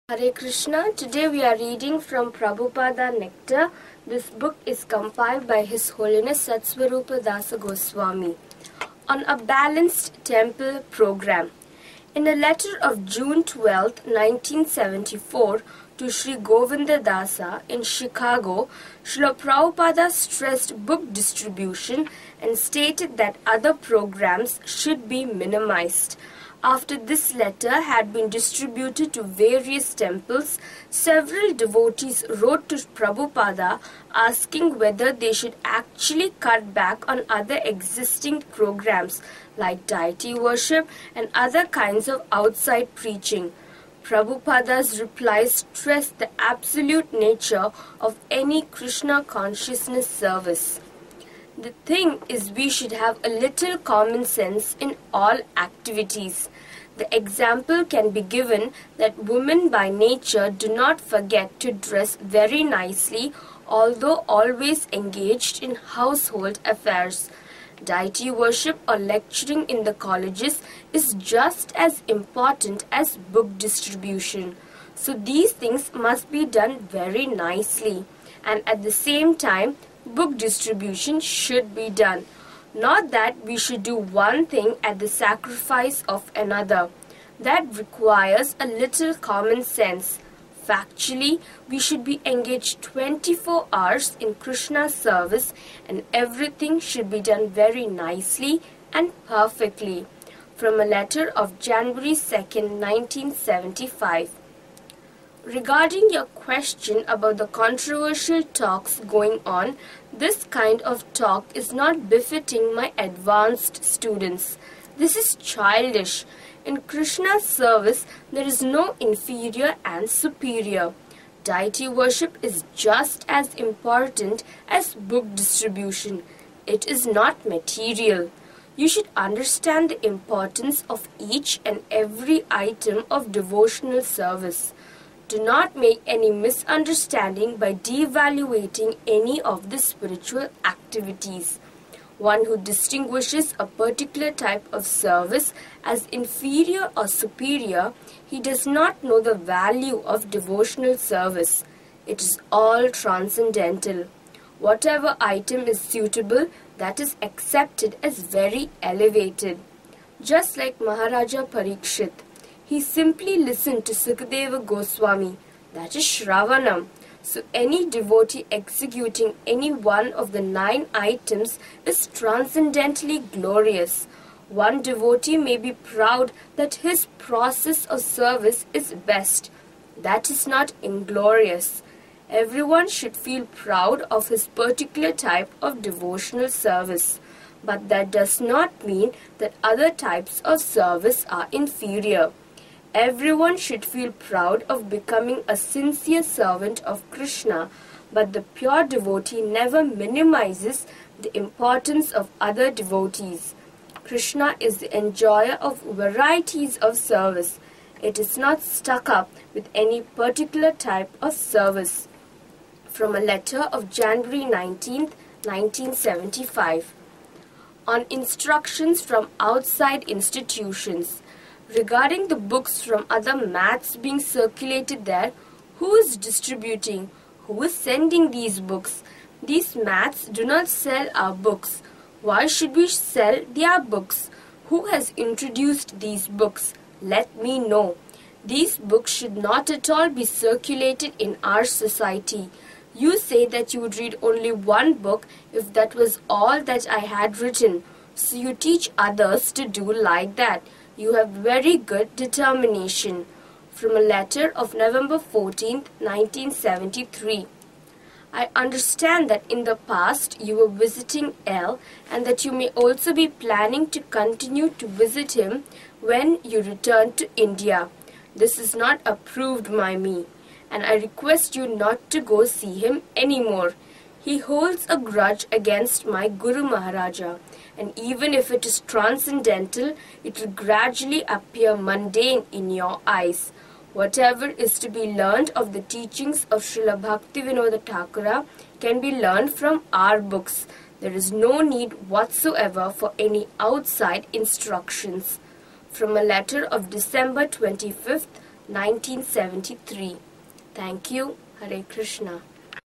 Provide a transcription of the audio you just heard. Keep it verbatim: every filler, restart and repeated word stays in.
Hare Krishna. Today we are reading from Prabhupada Nectar. This book is compiled by His Holiness Satsvarupa Dasa Goswami on a balanced temple program. In a letter of June twelfth, nineteen seventy-four to Sri Govinda Dasa in Chicago, Srila Prabhupada stressed book distribution and stated that other programs should be minimized. After this letter had been distributed to various temples, several devotees wrote to Prabhupada asking whether they should actually cut back on other existing programs like deity worship and other kinds of outside preaching. Prabhupada's reply stressed the absolute nature of any Krishna consciousness service. The thing is, we should have a little common sense in all activities. The example can be given that women by nature do not forget to dress very nicely, although always engaged in household affairs. Deity worship or lecturing in the colleges is just as important as book distribution. So these things must be done very nicely, and at the same time, book distribution should be done. Not that we should do one thing at the sacrifice of another. That requires a little common sense. Factually, we should be engaged twenty-four hours in Krishna's service, and everything should be done very nicely and perfectly. From a letter of January second, nineteen seventy-five. Regarding your question about the controversial talks going on, this kind of talk is not befitting my advanced students. This is childish. In Krishna's service, there is no inferior and superior. Deity worship is just as important as book distribution. It is not material. You should understand the importance of each and every item of devotional service. Do not make any misunderstanding by devaluating any of the spiritual activities. One who distinguishes a particular type of service as inferior or superior, he does not know the value of devotional service. It is all transcendental. Whatever item is suitable, that is accepted as very elevated. Just like Maharaja Parikshit, he simply listened to Sukadeva Goswami, that is Shravanam. So any devotee executing any one of the nine items is transcendently glorious. One devotee may be proud that his process of service is best. That is not inglorious. Everyone should feel proud of his particular type of devotional service. But that does not mean that other types of service are inferior. Everyone should feel proud of becoming a sincere servant of Krishna, but the pure devotee never minimizes the importance of other devotees. Krishna is the enjoyer of varieties of service. It is not stuck up with any particular type of service. From a letter of January nineteenth, nineteen seventy-five. On instructions from outside institutions. Regarding the books from other mats being circulated there, who is distributing? Who is sending these books? These mats do not sell our books. Why should we sell their books? Who has introduced these books? Let me know. These books should not at all be circulated in our society. You say that you would read only one book if that was all that I had written. So you teach others to do like that. You have very good determination. From a letter of November fourteenth, nineteen seventy-three. I understand that in the past you were visiting L and that you may also be planning to continue to visit him when you return to India. This is not approved by me, and I request you not to go see him anymore. He holds a grudge against my Guru Maharaja, and even if it is transcendental, it will gradually appear mundane in your eyes. Whatever is to be learned of the teachings of Srila Bhaktivinoda Thakura can be learned from our books. There is no need whatsoever for any outside instructions. From a letter of December twenty-fifth, nineteen seventy-three. Thank you. Hare Krishna.